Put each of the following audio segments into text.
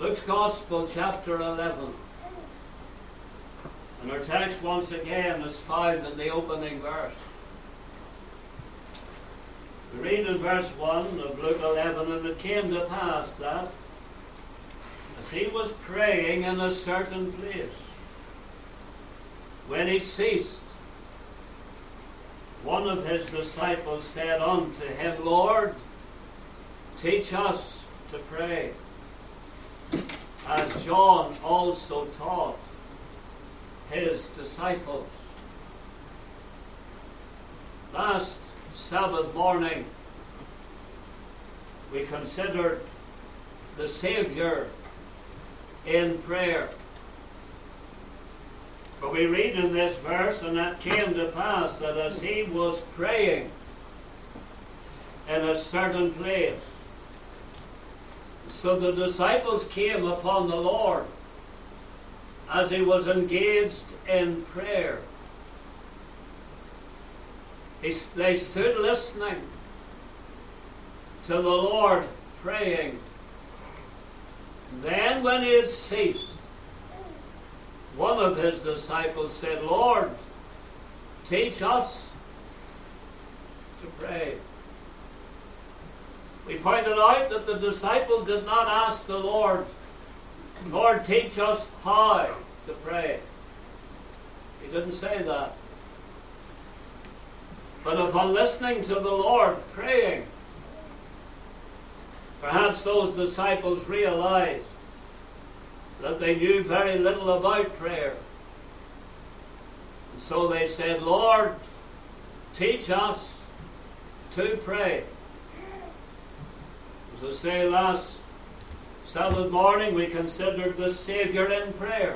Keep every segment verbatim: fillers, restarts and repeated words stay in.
Luke's Gospel, chapter eleven. And our text once again is found in the opening verse. We read in verse one of Luke eleven, and it came to pass that, as he was praying in a certain place, when he ceased, one of his disciples said unto him, Lord, teach us to pray, as John also taught his disciples. Last Sabbath morning, we considered the Saviour in prayer. For we read in this verse, and it came to pass that as he was praying in a certain place, so the disciples came upon the Lord as he was engaged in prayer. He, they stood listening to the Lord praying. Then when he had ceased, one of his disciples said, Lord, teach us to pray. We pointed out that the disciple did not ask the Lord, Lord, teach us how to pray. He didn't say that. But upon listening to the Lord praying, perhaps those disciples realized that they knew very little about prayer. And so they said, Lord, teach us to pray. As I say, last Sabbath morning we considered the Saviour in prayer.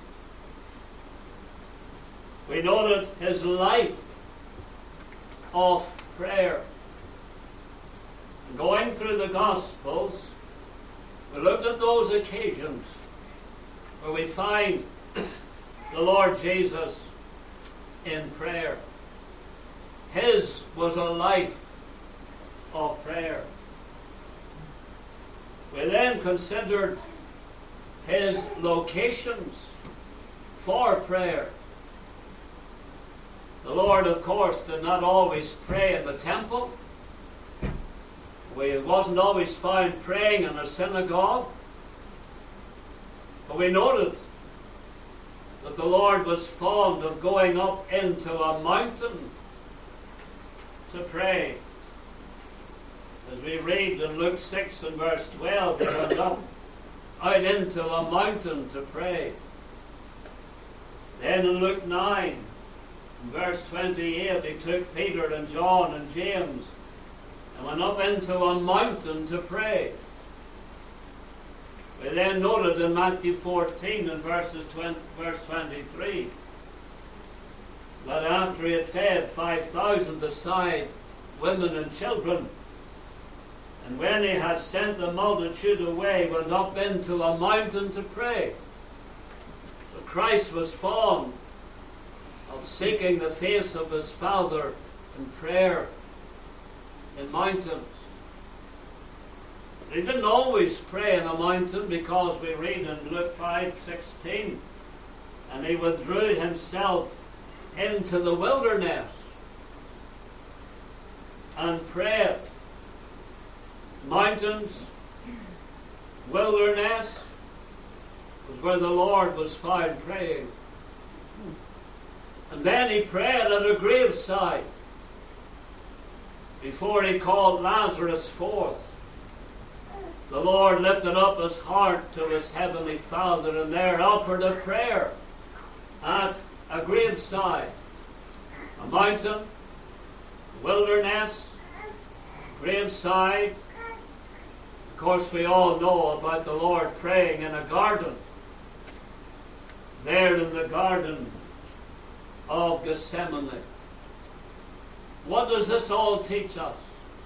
We noted his life of prayer. And going through the Gospels, we looked at those occasions where we find the Lord Jesus in prayer. His was a life of prayer. We then considered his locations for prayer. The Lord, of course, did not always pray in the temple. He wasn't always found praying in a synagogue. But we noted that the Lord was fond of going up into a mountain to pray. As we read in Luke six and verse twelve, he went up out into a mountain to pray. Then in Luke nine, in verse twenty-eight, he took Peter and John and James and went up into a mountain to pray. We then noted in Matthew fourteen and verses twenty, verse twenty-three that after he had fed five thousand beside women and children, and when he had sent the multitude away, went up into a mountain to pray. But Christ was fond of seeking the face of his Father in prayer in mountains. He didn't always pray in a mountain, because we read in Luke five sixteen, and he withdrew himself into the wilderness and prayed. Mountains, wilderness was where the Lord was found praying. And then he prayed at a graveside before he called Lazarus forth. The Lord lifted up his heart to his heavenly Father, and there offered a prayer at a graveside. A mountain, wilderness, graveside. Of course, we all know about the Lord praying in a garden. There in the Garden of Gethsemane. What does this all teach us?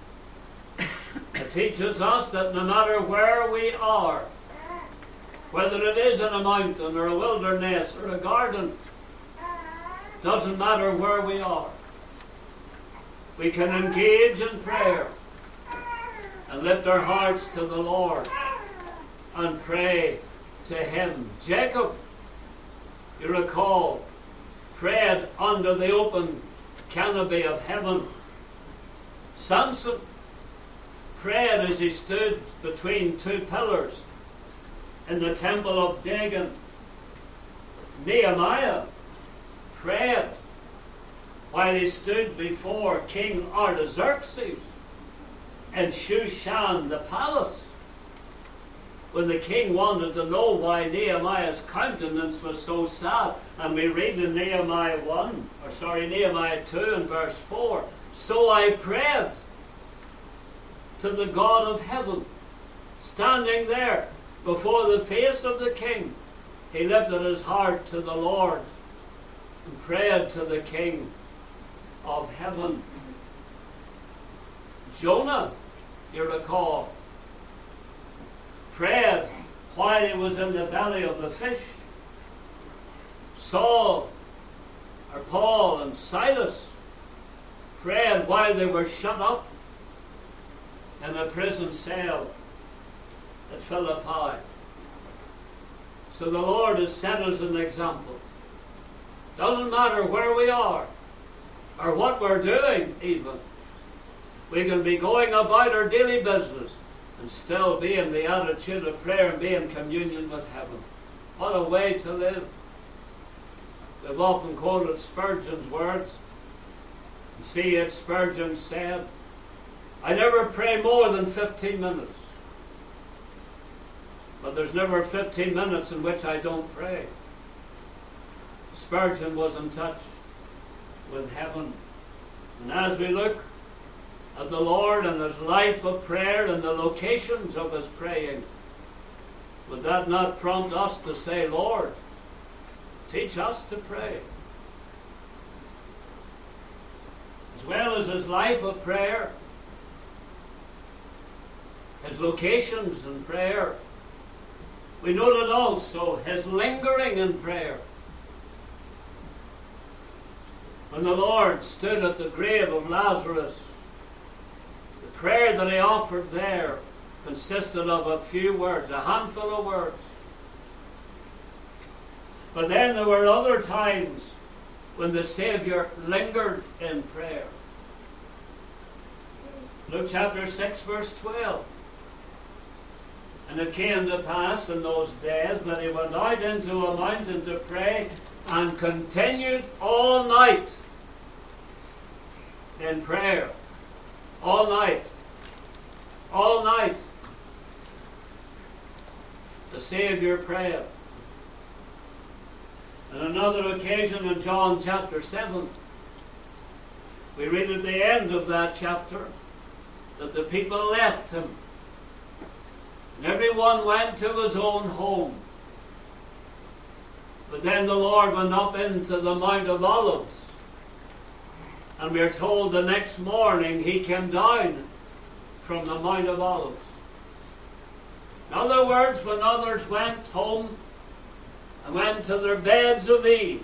It teaches us that no matter where we are, whether it is in a mountain or a wilderness or a garden, doesn't matter where we are, we can engage in prayer and lift our hearts to the Lord and pray to him. Jacob, you recall, prayed under the open canopy of heaven. Samson prayed as he stood between two pillars in the temple of Dagon. Nehemiah prayed while he stood before King Artaxerxes in Shushan the palace, when the king wanted to know why Nehemiah's countenance was so sad. And we read in Nehemiah one, or sorry, Nehemiah two and verse four, so I prayed to the God of heaven. Standing there before the face of the king, he lifted his heart to the Lord and prayed to the King of heaven. Jonah, you recall, prayed while he was in the belly of the fish. Saul, or Paul and Silas, prayed while they were shut up in a prison cell at Philippi. So the Lord has set us an example. Doesn't matter where we are or what we're doing even. We can be going about our daily business and still be in the attitude of prayer and be in communion with heaven. What a way to live. We've often quoted Spurgeon's words. C H Spurgeon said, I never pray more than fifteen minutes. But there's never fifteen minutes in which I don't pray. Spurgeon was in touch with heaven. And as we look at the Lord and his life of prayer and the locations of his praying, would that not prompt us to say, Lord, teach us to pray? As well as his life of prayer, his locations in prayer, we noted also his lingering in prayer. When the Lord stood at the grave of Lazarus, the prayer that he offered there consisted of a few words, a handful of words. But then there were other times when the Savior lingered in prayer. Luke chapter six, verse twelve. And it came to pass in those days that he went out into a mountain to pray and continued all night in prayer. All night. All night. The Savior prayed. On another occasion in John chapter seven, we read at the end of that chapter that the people left him. And everyone went to his own home. But then the Lord went up into the Mount of Olives. And we are told the next morning he came down from the Mount of Olives. In other words, when others went home and went to their beds of ease,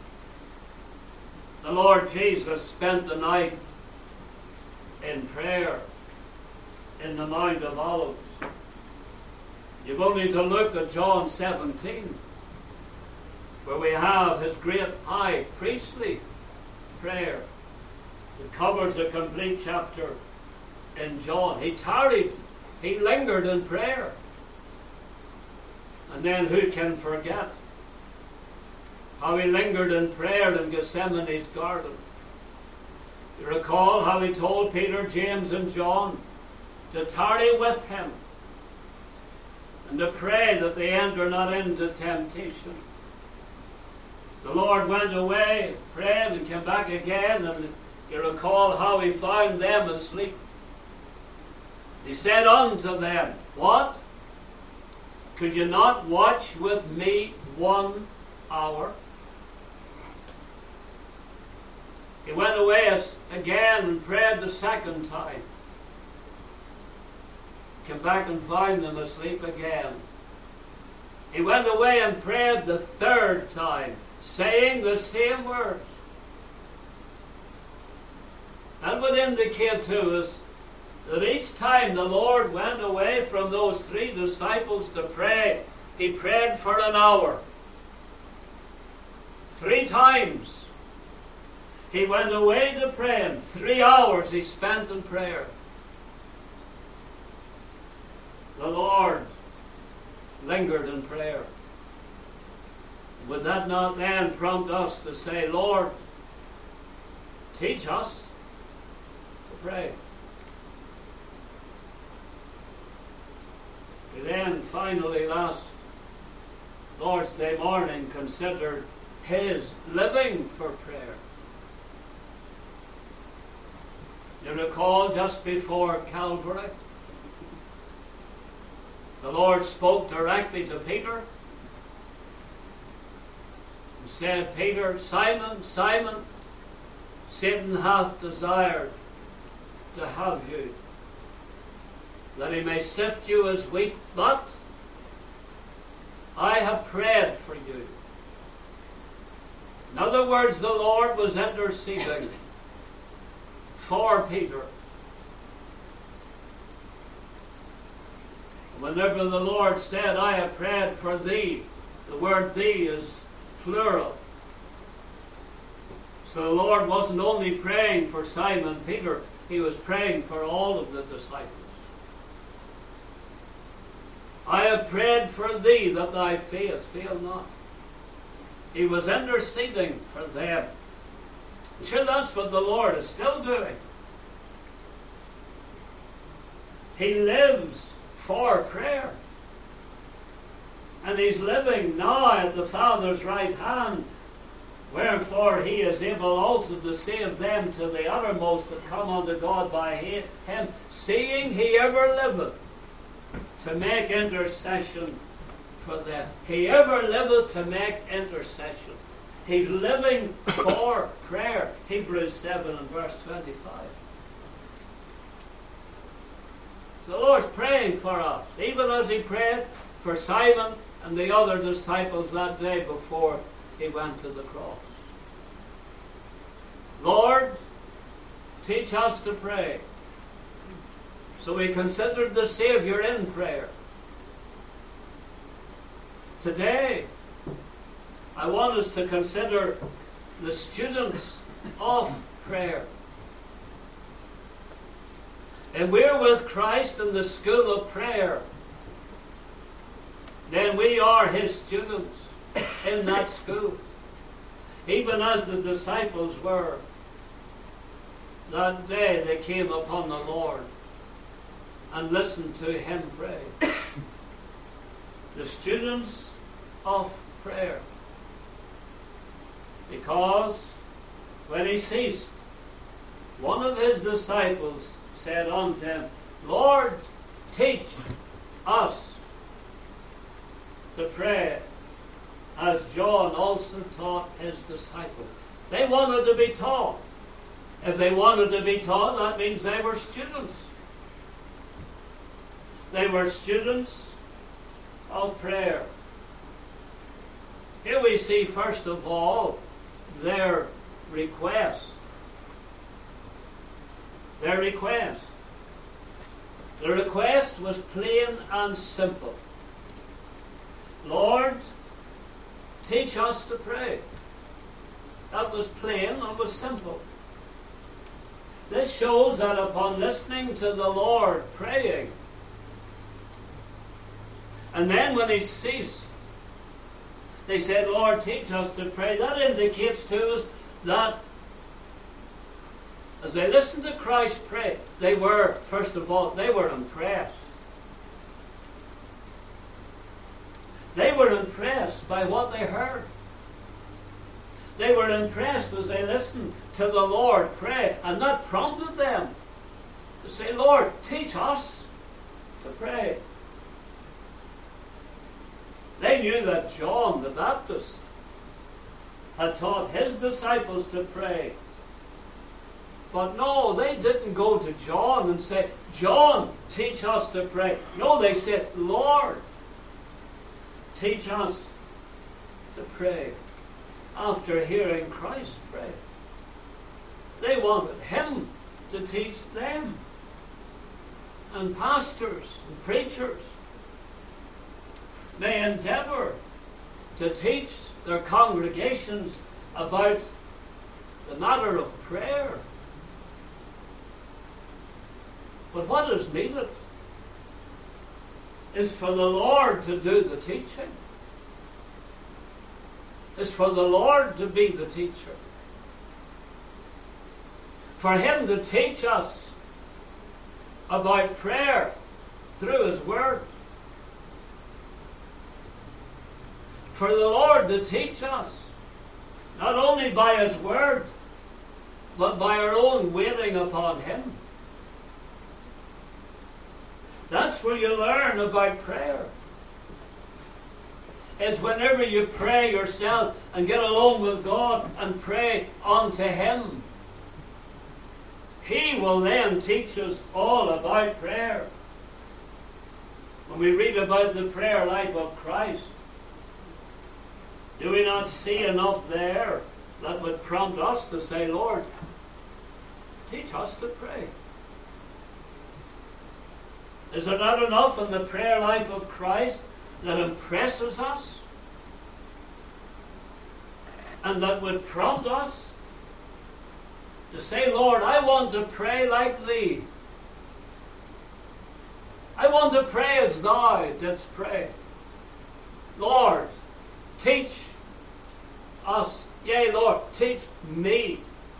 the Lord Jesus spent the night in prayer in the Mount of Olives. You've only to look at John seventeen, where we have his great high priestly prayer. It covers a complete chapter in John. He tarried, he lingered in prayer. And then who can forget how he lingered in prayer in Gethsemane's garden? You recall how he told Peter, James, and John to tarry with him and to pray that they enter not into temptation. The Lord went away, prayed, and came back again, and you recall how he found them asleep. He said unto them, what? Could you not watch with me one hour? He went away again and prayed the second time. Came back and found them asleep again. He went away and prayed the third time, saying the same words. That would indicate to us that each time the Lord went away from those three disciples to pray, he prayed for an hour. Three times he went away to pray, and three hours he spent in prayer. The Lord lingered in prayer. Would that not then prompt us to say, Lord, teach us to pray? We then finally last Lord's Day morning considered his living for prayer. You recall just before Calvary, the Lord spoke directly to Peter and said, Peter, Simon, Simon, Satan hath desired to have you, that he may sift you as wheat, but I have prayed for you. In other words, the Lord was interceding for Peter. Whenever the Lord said, I have prayed for thee, the word thee is plural. So the Lord wasn't only praying for Simon Peter, he was praying for all of the disciples. I have prayed for thee that thy faith fail not. He was interceding for them. Sure, that's what the Lord is still doing. He lives for prayer. And he's living now at the Father's right hand, wherefore he is able also to save them to the uttermost that come unto God by him, seeing he ever liveth to make intercession for them. He ever liveth to make intercession. He's living for prayer. Hebrews seven and verse twenty-five. The Lord's praying for us, even as he prayed for Simon and the other disciples that day before he went to the cross. Lord, teach us to pray. So we considered the Savior in prayer. Today, I want us to consider the students of prayer. And we're with Christ in the school of prayer. Then we are his students in that school. Even as the disciples were. That day they came upon the Lord and listened to him pray. The students of prayer. Because when he ceased, one of his disciples said unto him, Lord, teach us to pray, as John also taught his disciples. They wanted to be taught. If they wanted to be taught, that means they were students. They were students of prayer. Here we see, first of all, their request. Their request. The request was plain and simple. Lord, teach us to pray. That was plain and was simple. This shows that upon listening to the Lord praying, and then when he ceased, they said, Lord, teach us to pray. That indicates to us that as they listened to Christ pray, they were, first of all, they were impressed. They were impressed by what they heard. They were impressed as they listened to the Lord pray, and that prompted them to say, Lord, teach us to pray. They knew that John the Baptist had taught his disciples to pray. But no, they didn't go to John and say, John, teach us to pray. No, they said, Lord, teach us to pray. After hearing Christ pray, they wanted him to teach them and pastors and preachers may endeavor to teach their congregations about the matter of prayer. But what is needed is for the Lord to do the teaching. Is for the Lord to be the teacher. For Him to teach us about prayer through His Word. For the Lord to teach us, not only by His Word, but by our own waiting upon Him. That's where you learn about prayer. It's whenever you pray yourself and get alone with God and pray unto Him. He will then teach us all about prayer. When we read about the prayer life of Christ, do we not see enough there that would prompt us to say, Lord, teach us to pray? Is there not enough in the prayer life of Christ that impresses us and that would prompt us to say, Lord, I want to pray like Thee. I want to pray as Thou didst pray. Lord, teach us, yea, Lord, teach me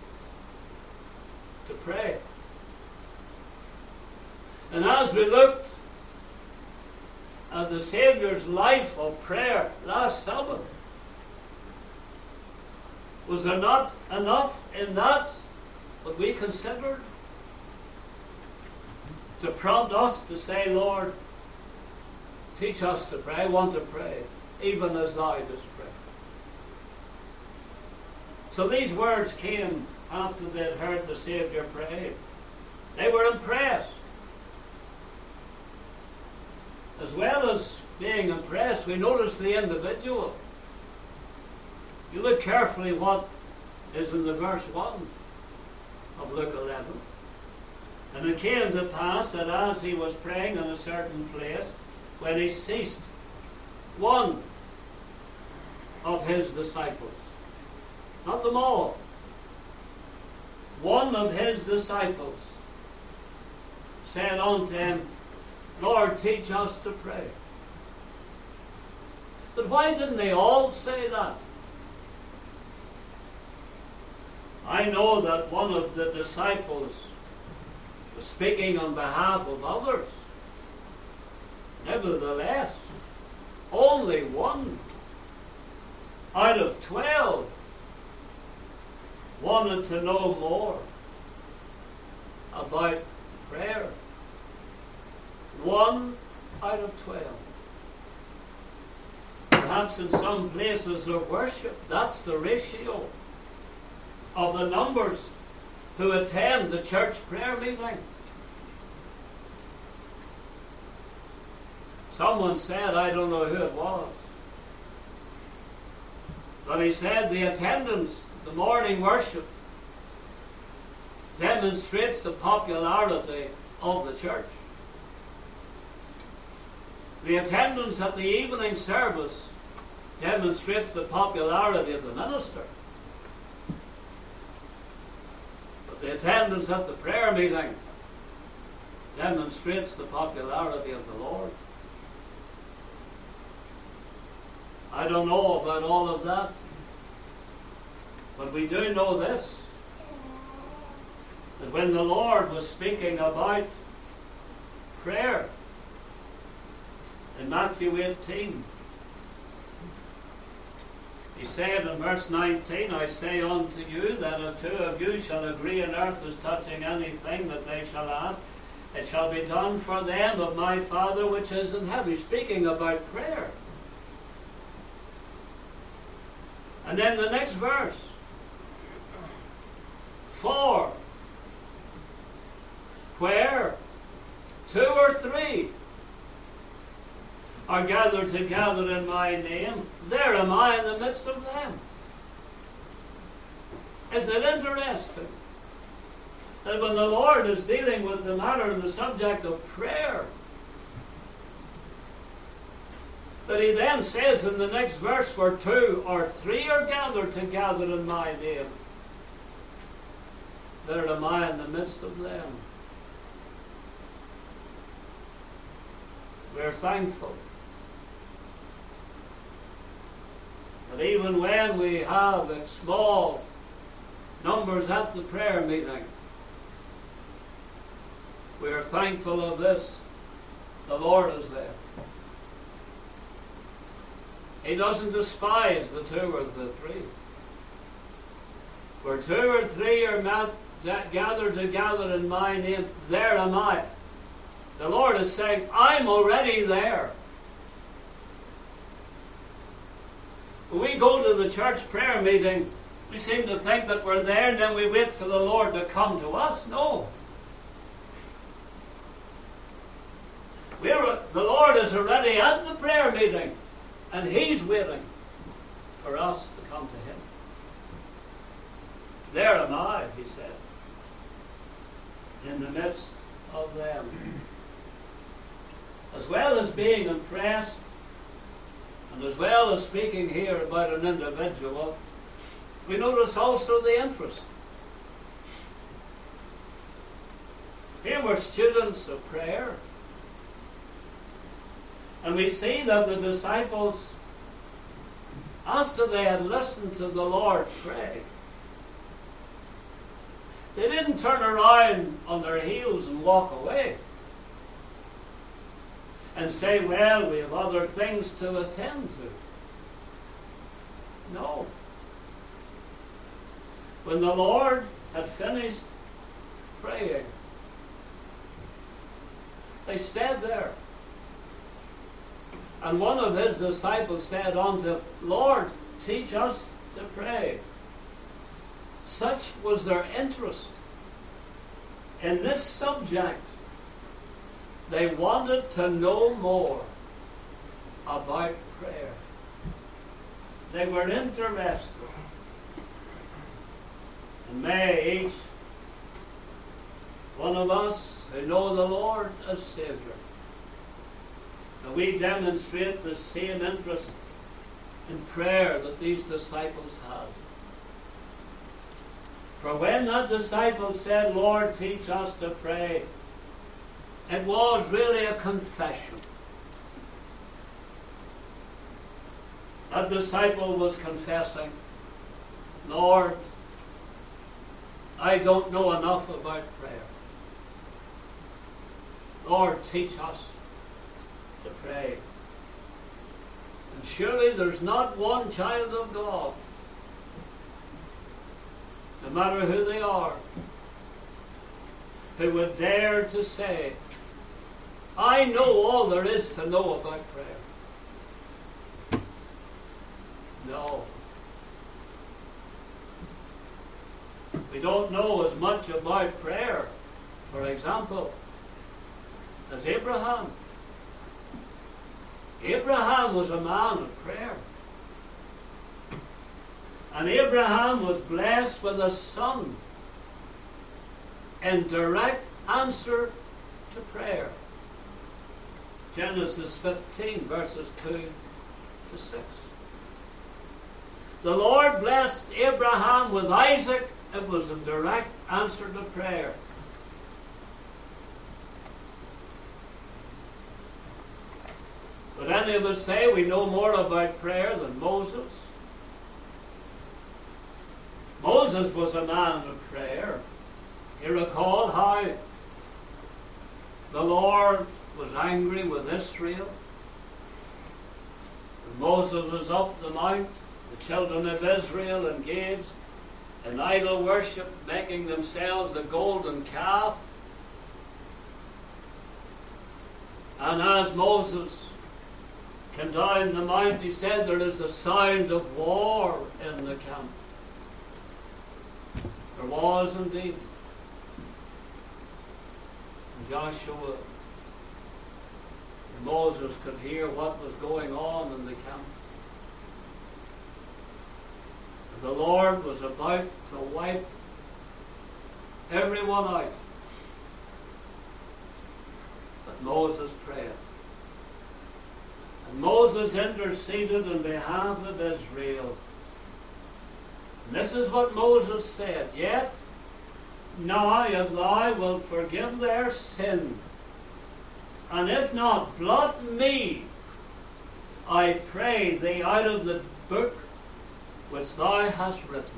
to pray. And as we looked at the Saviour's life of prayer last Sabbath, was there not enough in that what we considered to prompt us to say, Lord, teach us to pray? I want to pray, even as Thou dost pray. So these words came after they had heard the Saviour pray. They were impressed. As well as being impressed, we notice the individual. You look carefully what is in the verse one of Luke eleven. And it came to pass that as he was praying in a certain place, when he ceased, one of his disciples, not them all, one of his disciples said unto him, Lord, teach us to pray. But why didn't they all say that? I know that one of the disciples was speaking on behalf of others. Nevertheless, only one out of twelve wanted to know more about prayer. One out of twelve. Perhaps in some places of worship, that's the ratio of the numbers who attend the church prayer meeting. Someone said, I don't know who it was, but he said the attendance, the morning worship, demonstrates the popularity of the church. The attendance at the evening service demonstrates the popularity of the minister. But the attendance at the prayer meeting demonstrates the popularity of the Lord. I don't know about all of that, but we do know this, that when the Lord was speaking about prayer in Matthew eighteen, he said in verse nineteen, I say unto you that if two of you shall agree on earth as touching anything that they shall ask, it shall be done for them of my Father which is in heaven. He's speaking about prayer. And then the next verse, for where two or three are gathered together in my name, there am I in the midst of them. Isn't it interesting? that when the Lord is dealing with the matter and the subject of prayer, that he then says in the next verse, where two or three are gathered together in my name, there am I in the midst of them. We're thankful that even when we have small numbers at the prayer meeting, we are thankful of this. The Lord is there. He doesn't despise the two or the three. Where two or three are met, gathered together in my name, there am I. The Lord is saying, I'm already there. When we go to the church prayer meeting, we seem to think that we're there and then we wait for the Lord to come to us. No. We're, the Lord is already at the prayer meeting, and He's waiting for us to come to Him. There am I, He said, in the midst of them. As well as being impressed, and as well as speaking here about an individual, we notice also the interest. Here were students of prayer. And we see that the disciples, after they had listened to the Lord pray, they didn't turn around on their heels and walk away and say, well, we have other things to attend to. No. When the Lord had finished praying, they stayed there. And one of his disciples said unto him, Lord, teach us to pray. Such was their interest in this subject. They wanted to know more about prayer. They were interested. And may each one of us who know the Lord as Savior, that we demonstrate the same interest in prayer that these disciples had. For when that disciple said, Lord, teach us to pray, it was really a confession. That disciple was confessing, Lord, I don't know enough about prayer. Lord, teach us to pray. And surely there's not one child of God, no matter who they are, who would dare to say, I know all there is to know about prayer. No. We don't know as much about prayer, for example, as Abraham. Abraham was a man of prayer. And Abraham was blessed with a son in direct answer to prayer. Genesis fifteen, verses two to six. The Lord blessed Abraham with Isaac. It was a direct answer to prayer. Would any of us say we know more about prayer than Moses? Moses was a man of prayer. You recall how the Lord was angry with Israel. When Moses was up the mount, the children of Israel engaged in idol worship, making themselves a golden calf. And as Moses came down the mount, he said, there is a sound of war in the camp. There was indeed. And Joshua and Moses could hear what was going on in the camp. And the Lord was about to wipe everyone out. But Moses prayed. And Moses interceded on behalf of Israel. And this is what Moses said. Yet, now if thou wilt forgive their sin, and if not, blot me, I pray thee, out of the book which thou hast written.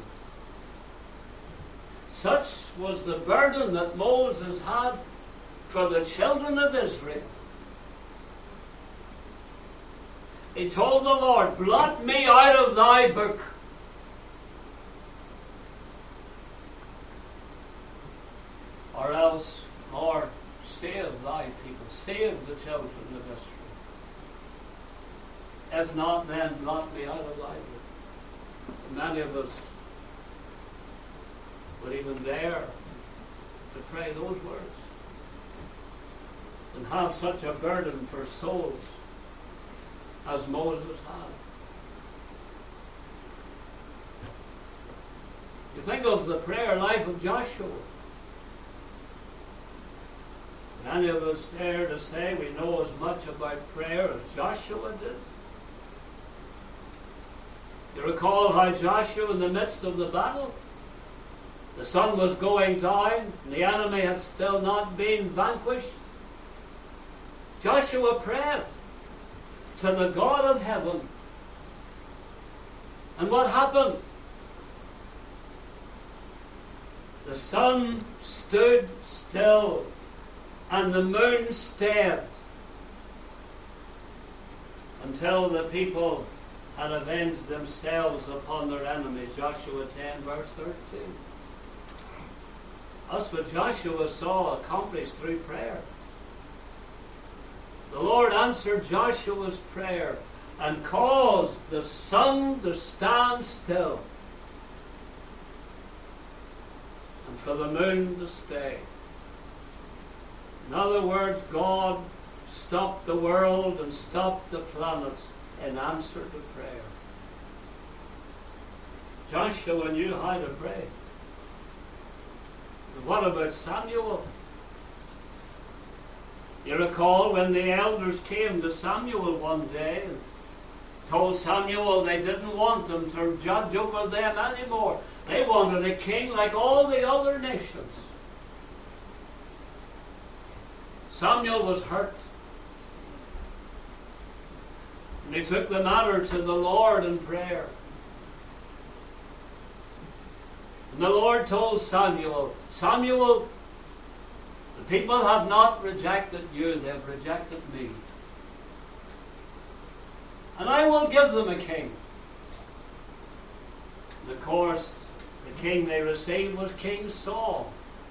Such was the burden that Moses had for the children of Israel. He told the Lord, blot me out of thy book. Or else, Lord, save thy people, save the children of Israel. If not, then blot me out of thy book. And many of us would even dare to pray those words and have such a burden for souls as Moses had. You think of the prayer life of Joshua. Many of us dare to say we know as much about prayer as Joshua did. You recall how Joshua, in the midst of the battle, the sun was going down, and the enemy had still not been vanquished. Joshua prayed to the God of heaven. And what happened? The sun stood still, and the moon stayed, until the people had avenged themselves upon their enemies. Joshua ten, verse thirteen. That's what Joshua saw accomplished through prayer. The Lord answered Joshua's prayer and caused the sun to stand still and for the moon to stay. In other words, God stopped the world and stopped the planets in answer to prayer. Joshua knew how to pray. But what about Samuel? You recall when the elders came to Samuel one day and told Samuel they didn't want him to judge over them anymore. They wanted a king like all the other nations. Samuel was hurt. And he took the matter to the Lord in prayer. And the Lord told Samuel, Samuel, the people have not rejected you, they have rejected me. And I will give them a king. And of course, the king they received was King Saul.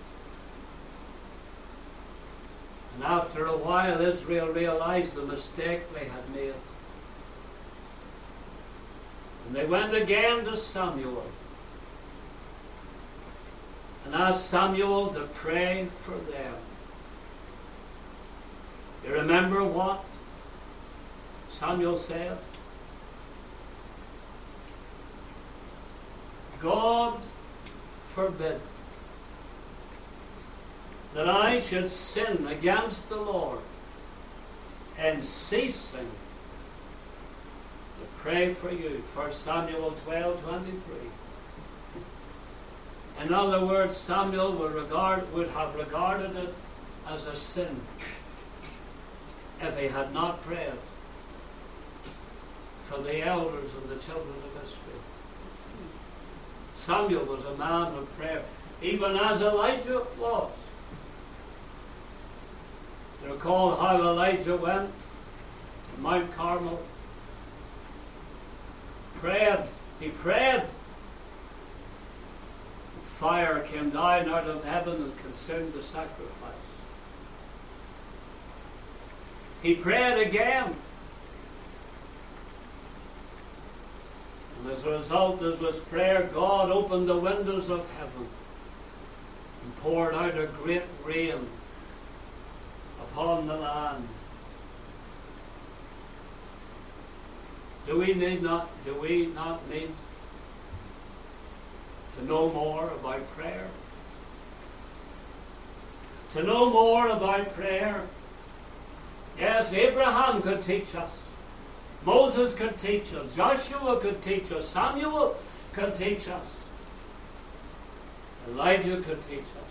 And after a while, Israel realized the mistake they had made. And they went again to Samuel and asked Samuel to pray for them. You remember what Samuel said? God forbid that I should sin against the Lord in ceasing to pray for you. First Samuel twelve twenty-three. In other words, Samuel would, regard, would have regarded it as a sin if he had not prayed for the elders and the children of Israel. Samuel was a man of prayer, even as Elijah was. You recall how Elijah went to Mount Carmel, prayed, he prayed. Fire came down out of heaven and consumed the sacrifice. He prayed again. And as a result of his prayer, God opened the windows of heaven and poured out a great rain upon the land. Do we need not, do we not need to know more about prayer? to know more about prayer. Yes, Abraham could teach us. Moses could teach us. Joshua could teach us. Samuel could teach us. Elijah could teach us.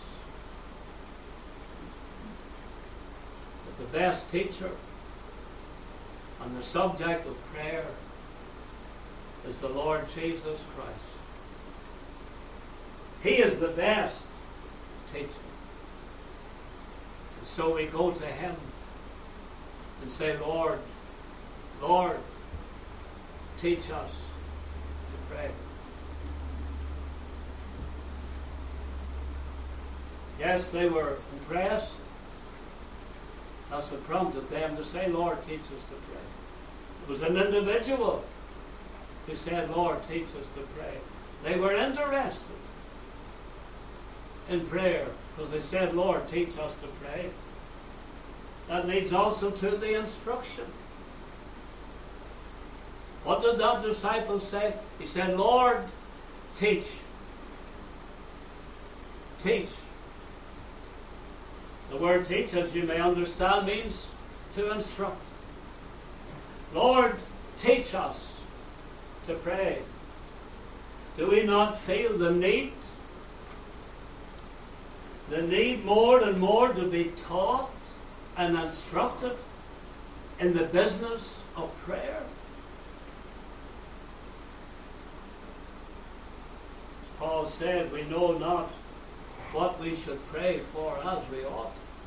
But the best teacher on the subject of prayer is the Lord Jesus Christ. He is the best teacher. And so we go to him and say, Lord, Lord, teach us to pray. Yes, they were impressed. That's what prompted them to say, Lord, teach us to pray. It was an individual who said, Lord, teach us to pray. They were interested in prayer because they said, Lord, teach us to pray. That leads also to the instruction. What did that disciple say? He said, Lord, teach. Teach. The word teach, as you may understand, means to instruct. Lord, teach us to pray. Do we not feel the need? The need more and more to be taught and instructed in the business of prayer? Paul said, we know not what we should pray for as we ought.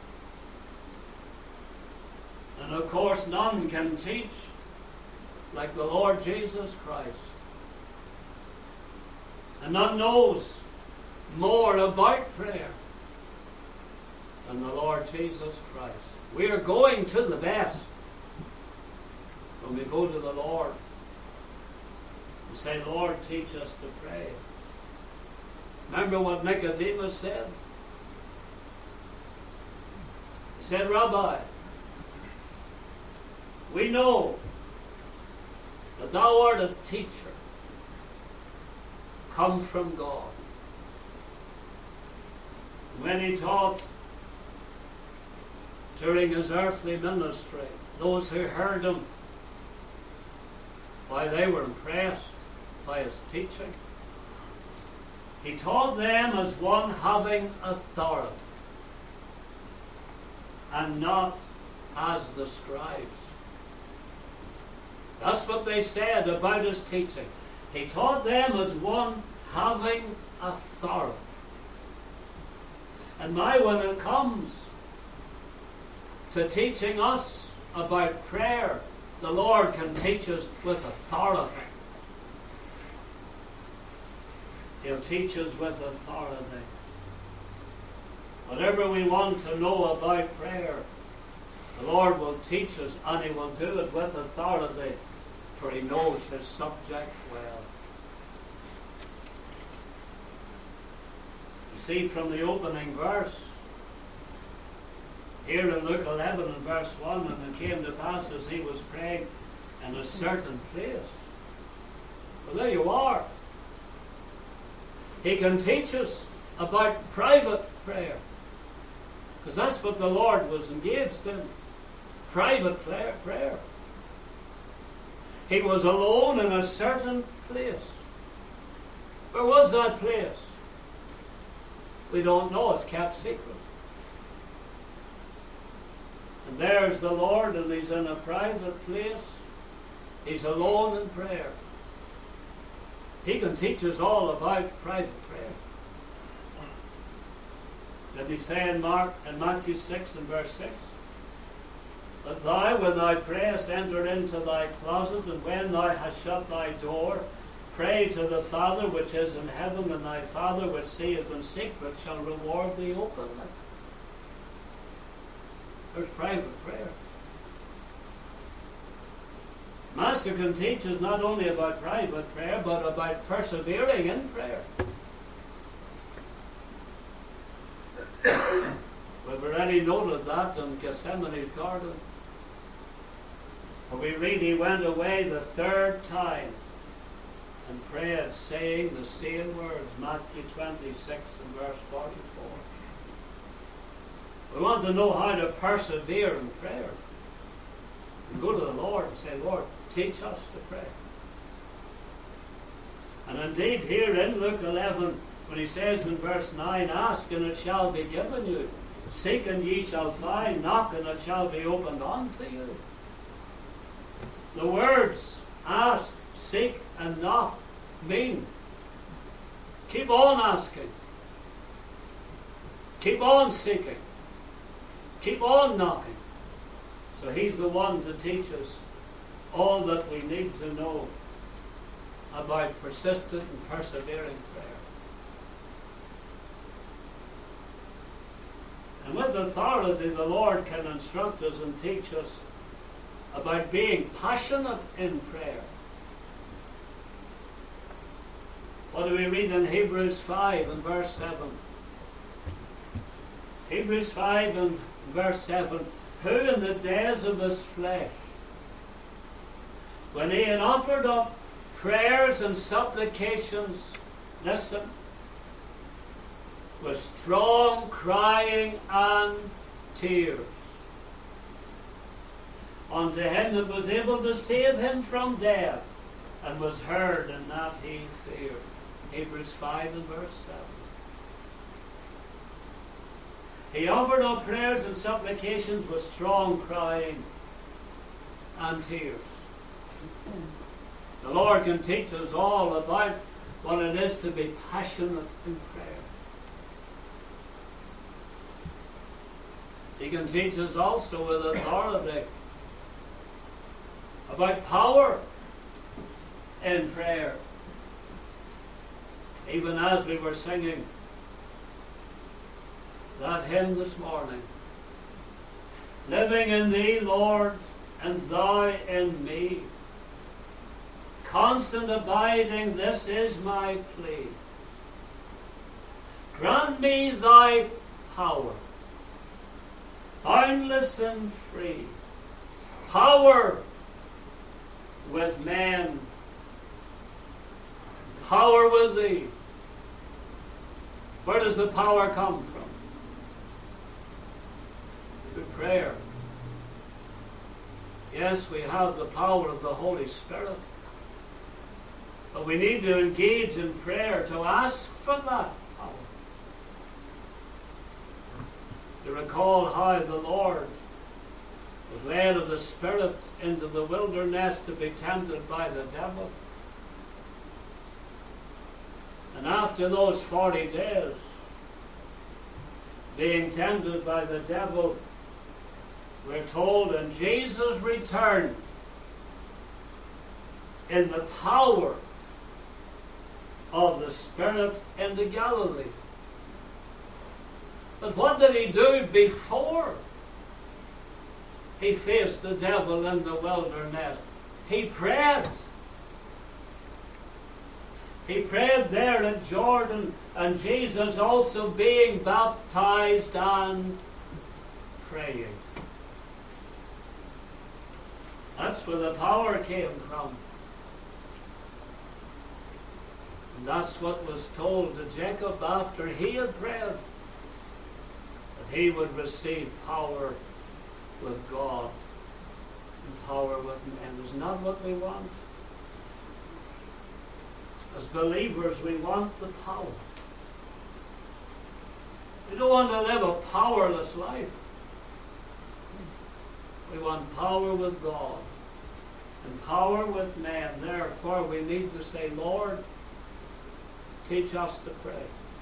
And of course, none can teach like the Lord Jesus Christ. And none knows more about prayer than the Lord Jesus Christ. We are going to the best when we go to the Lord and say, Lord, teach us to pray. Remember what Nicodemus said? He said, Rabbi, we know that thou art a teacher come from God. When he taught during his earthly ministry, those who heard him, why they were impressed by his teaching. He taught them as one having authority, and not as the scribes. That's what they said about his teaching. He taught them as one having authority. And now when it comes to teaching us about prayer, the Lord can teach us with authority. He'll teach us with authority. Whatever we want to know about prayer, the Lord will teach us, and he will do it with authority, for he knows his subject well. You see from the opening verse, here in Luke eleven and verse one, and it came to pass as he was praying in a certain place. Well, there you are. He can teach us about private prayer, because that's what the Lord was engaged in. Private prayer. He was alone in a certain place. Where was that place? We don't know. It's kept secret. And there's the Lord, and he's in a private place. He's alone in prayer. He can teach us all about private prayer. Did he say in Mark, in Matthew six and verse six? That thou, when thou prayest, enter into thy closet, and when thou hast shut thy door, pray to the Father which is in heaven, and thy Father which seeth in secret shall reward thee openly. There's private prayer. Master can teach us not only about private prayer, but about persevering in prayer. We've already noted that in Gethsemane's garden. We read he went away the third time and prayed, saying the same words, Matthew twenty-six and verse forty-four. We want to know how to persevere in prayer. And go to the Lord and say, Lord, teach us to pray. And indeed here in Luke eleven, when he says in verse nine, ask and it shall be given you. Seek and ye shall find. Knock and it shall be opened unto you. The words ask, seek and knock mean keep on asking. Keep on seeking. Keep on knocking. So he's the one to teach us all that we need to know about persistent and persevering prayer. And with authority, the Lord can instruct us and teach us about being passionate in prayer. What do we read in Hebrews five and verse seven? Hebrews five and verse seven. Who in the days of his flesh, when he had offered up prayers and supplications, listen, with strong crying and tears, unto him that was able to save him from death, and was heard, and that he feared. Hebrews five and verse seven. He offered up prayers and supplications with strong crying and tears. The Lord can teach us all about what it is to be passionate in prayer. He can teach us also with authority about power in prayer. Even as we were singing that hymn this morning, living in thee, Lord, and thou in me, constant abiding, this is my plea. Grant me thy power, boundless and free, power with men, power with thee. Where does the power come from? Through prayer. Yes, we have the power of the Holy Spirit, but we need to engage in prayer to ask for that power. To recall how the Lord was led of the Spirit into the wilderness to be tempted by the devil. And after those forty days, being tempted by the devil, we're told, and Jesus returned in the power of the Spirit into Galilee. But what did he do before he faced the devil in the wilderness? He prayed. He prayed there at Jordan, and Jesus also being baptized and praying. That's where the power came from. And that's what was told to Jacob after he had prayed, that he would receive power with God and power with men. Isn't that what we want? As believers, we want the power. We don't want to live a powerless life. We want power with God and power with man. Therefore, we need to say, Lord, teach us to pray.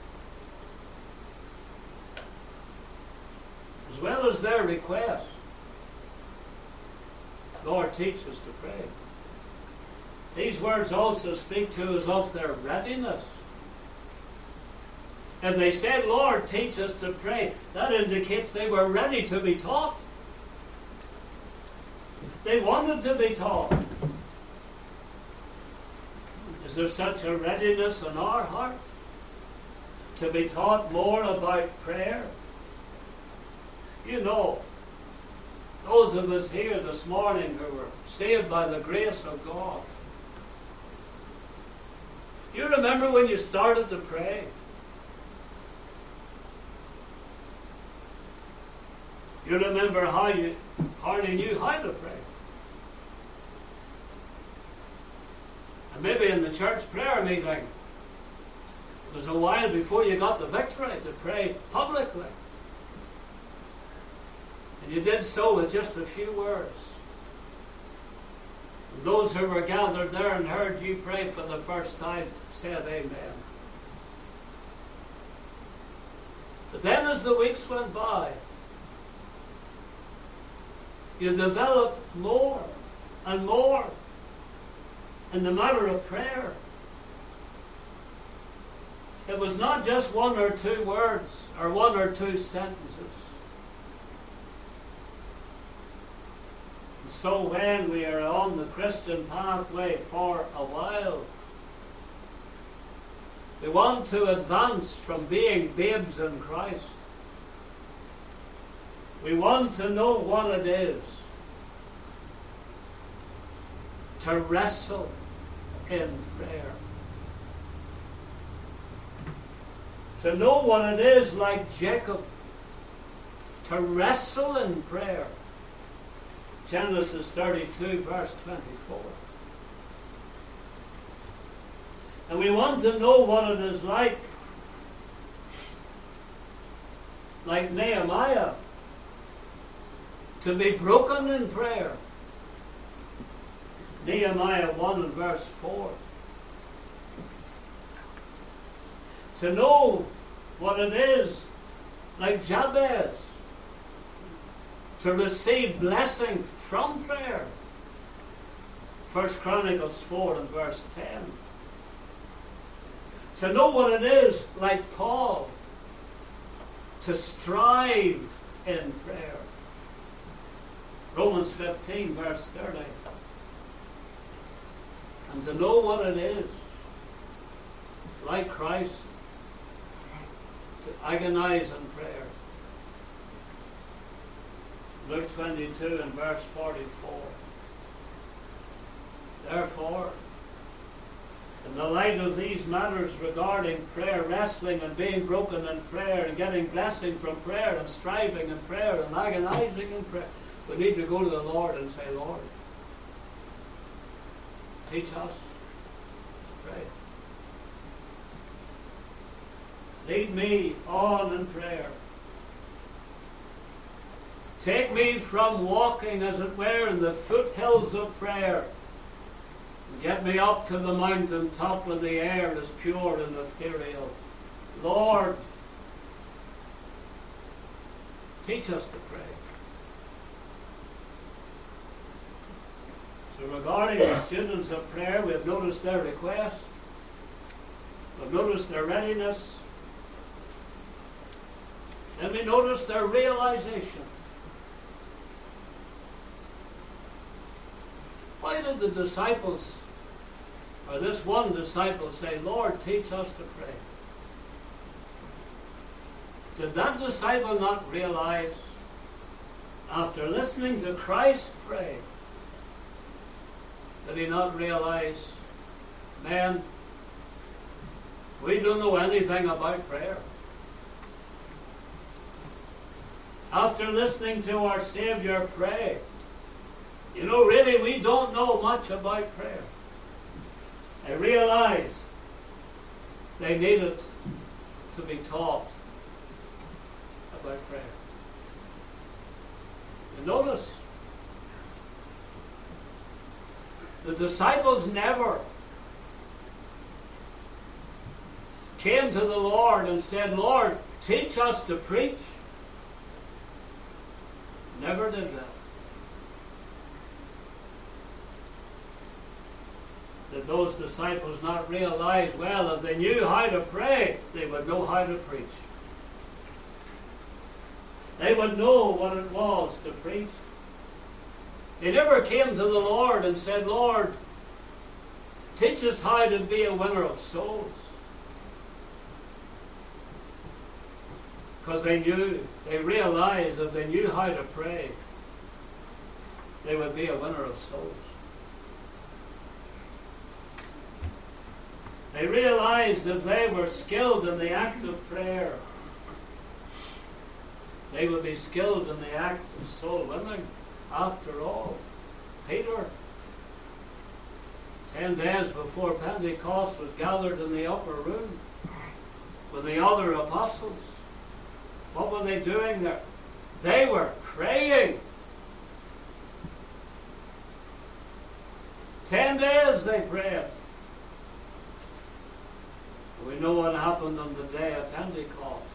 As well as their request, Lord, teach us to pray. These words also speak to us of their readiness. If they said, Lord, teach us to pray, that indicates they were ready to be taught. They wanted to be taught. Is there such a readiness in our heart to be taught more about prayer? You know, those of us here this morning who were saved by the grace of God, you remember when you started to pray? You remember how you hardly knew how to pray. And maybe in the church prayer meeting, it was a while before you got the victory to pray publicly. And you did so with just a few words. And those who were gathered there and heard you pray for the first time said amen. But then as the weeks went by, you developed more and more in the matter of prayer. It was not just one or two words or one or two sentences. And so when we are on the Christian pathway for a while, we want to advance from being babes in Christ. We want to know what it is to wrestle in prayer. To know what it is, like Jacob, to wrestle in prayer. Genesis thirty-two, verse twenty-four. And we want to know what it is like, like Nehemiah, to be broken in prayer. Nehemiah one and verse four. To know what it is, like Jabez, to receive blessing from prayer. First Chronicles four and verse ten. To know what it is, like Paul, to strive in prayer. Romans fifteen, verse thirty. And to know what it is, like Christ, to agonize in prayer. Luke twenty-two and verse forty-four. Therefore, in the light of these matters regarding prayer, wrestling and being broken in prayer and getting blessing from prayer and striving in prayer and agonizing in prayer, we need to go to the Lord and say, Lord, teach us to pray. Lead me on in prayer. Take me from walking, as it were, in the foothills of prayer. Get me up to the mountain top where the air is pure and ethereal. Lord, teach us to pray. So regarding the students of prayer, we've noticed their request. We've noticed their readiness. Then we notice their realization. Why did the disciples, or this one disciple, say, Lord, teach us to pray? Did that disciple not realize, after listening to Christ pray, did he not realize, man, we don't know anything about prayer? After listening to our Savior pray, you know, really, we don't know much about prayer. I realized they needed to be taught about prayer. You notice, the disciples never came to the Lord and said, Lord, teach us to preach. Never did that. Did those disciples not realize, well, if they knew how to pray, they would know how to preach. They would know what it was to preach. They never came to the Lord and said, Lord, teach us how to be a winner of souls. Because they knew, they realized that they knew how to pray, they would be a winner of souls. They realized that they were skilled in the act of prayer. They would be skilled in the act of soul winning. After all, Peter, ten days before Pentecost, was gathered in the upper room with the other apostles. What were they doing there? They were praying. Ten days they prayed. We know what happened on the day of Pentecost.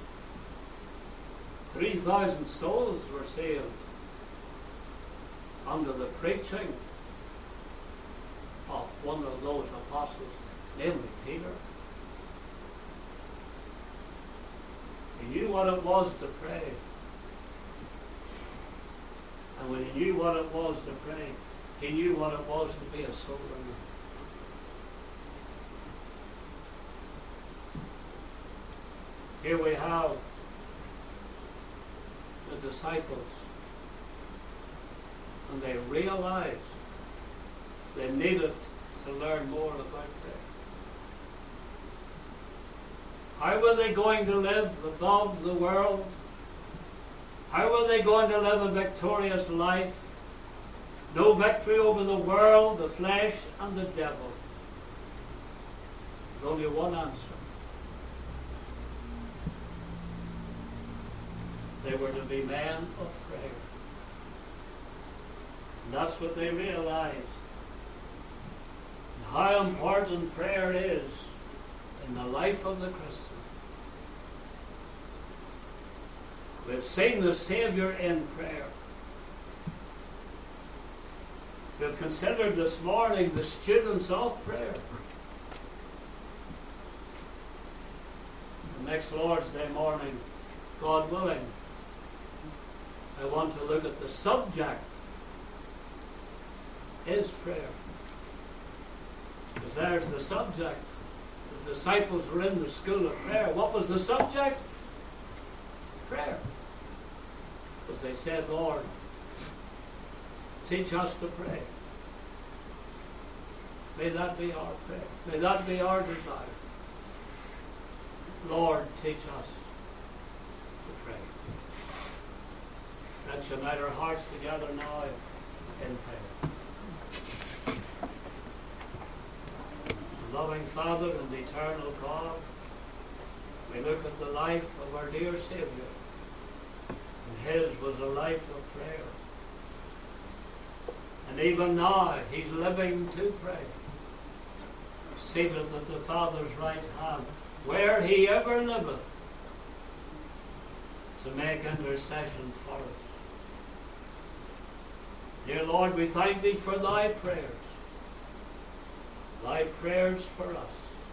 Three thousand souls were saved under the preaching of one of those apostles, namely Peter. He knew what it was to pray. And when he knew what it was to pray, he knew what it was to be a soul winner. Here we have the disciples, and they realized they needed to learn more about prayer. How were they going to live above the world? How were they going to live a victorious life? No victory over the world, the flesh, and the devil. There's only one answer. They were to be men of prayer. And that's what they realized. And how important prayer is in the life of the Christian. We've seen the Savior in prayer. We've considered this morning the students of prayer. The next Lord's Day morning, God willing, I want to look at the subject is prayer. Because there's the subject. The disciples were in the school of prayer. What was the subject? Prayer. Because they said, Lord, teach us to pray. May that be our prayer. May that be our desire. Lord, teach us to pray. Let's unite our hearts together now in prayer. Loving Father and eternal God, we look at the life of our dear Savior. And his was a life of prayer. And even now, he's living to pray. Seated at the Father's right hand, where he ever liveth, to make intercession for us. Dear Lord, we thank thee for thy prayers. Thy prayers for us.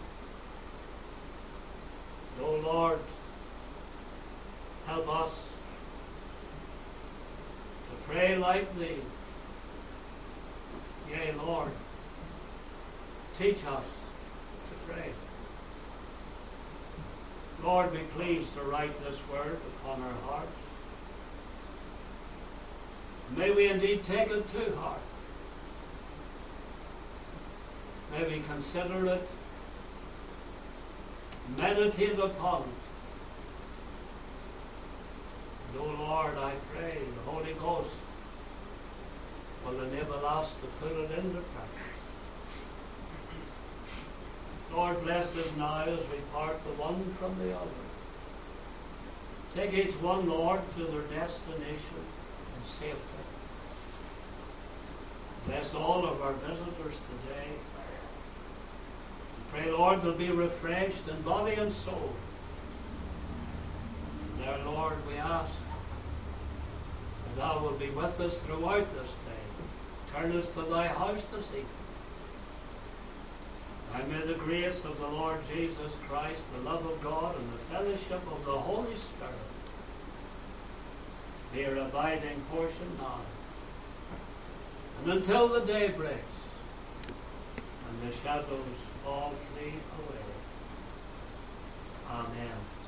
O Lord, help us to pray like thee. Yea, Lord, teach us to pray. Lord, be pleased to write this word upon our hearts. May we indeed take it to heart. May we consider it, meditate upon it. And, O Lord, I pray the Holy Ghost will enable us to put it into practice. Lord, bless us now as we part the one from the other. Take each one, Lord, to their destination in safety. Bless all of our visitors today. We pray, Lord, they'll be refreshed in body and soul. And there, Lord, we ask that thou will be with us throughout this day. Turn us to thy house this evening. And may the grace of the Lord Jesus Christ, the love of God, and the fellowship of the Holy Spirit be our abiding portion now, and until the day breaks and the shadows all flee away. Amen.